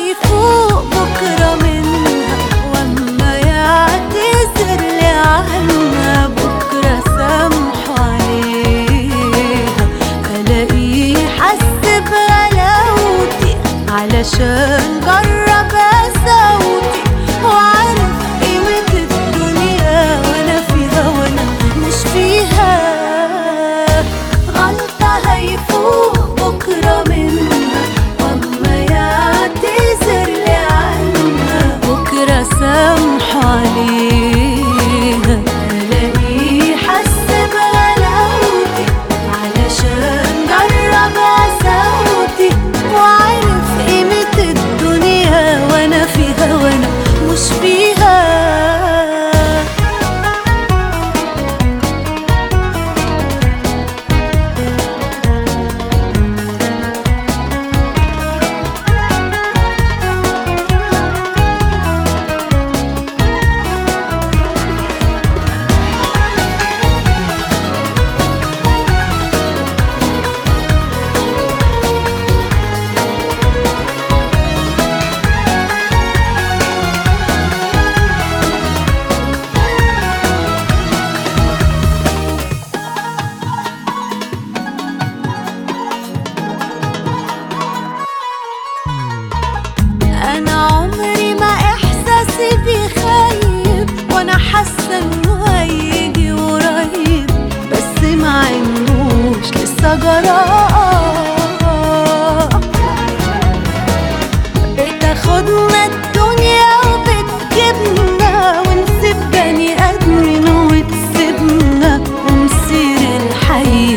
هيفوق بكرة منها، واما يعتذر لي عنها بكرة سامحه عليها. هلاقيه حس بغلاوتي علشان جرب قساوتي، وعارف قيمة الدنيا وانا فيها وانا مش فيها. غلطة هيفوق بكرة منها، واما يعتذر لي عنها بكرة سامحه عليها. هلاقيه حس بغلاوتي علشان جرب قساوتي، وعارف قيمة الدنيا وانا فيها وانا مش فيها. أنا عمري ما إحساسي بيخيب، وأنا حاسة إنه هيجي قريب، بس ما عندوش لسه جراء. بتاخدنا الدنيا وبتجيبنا، ونسيب بني آدمين وتسيبنا، ومصير الحي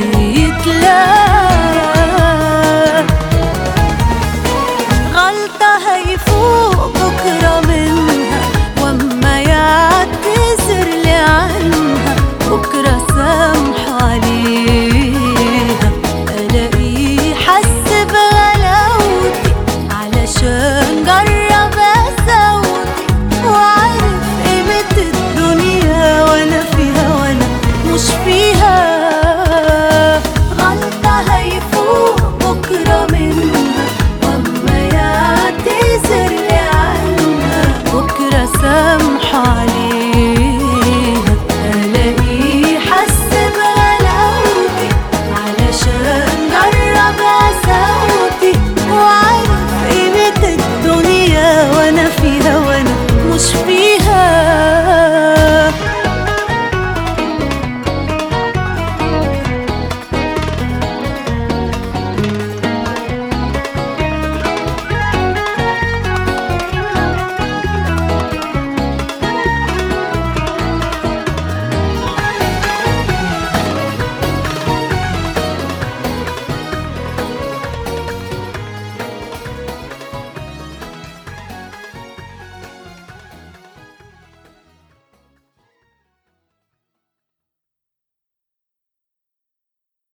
يتلاقى. غلطة هيفوق بكرة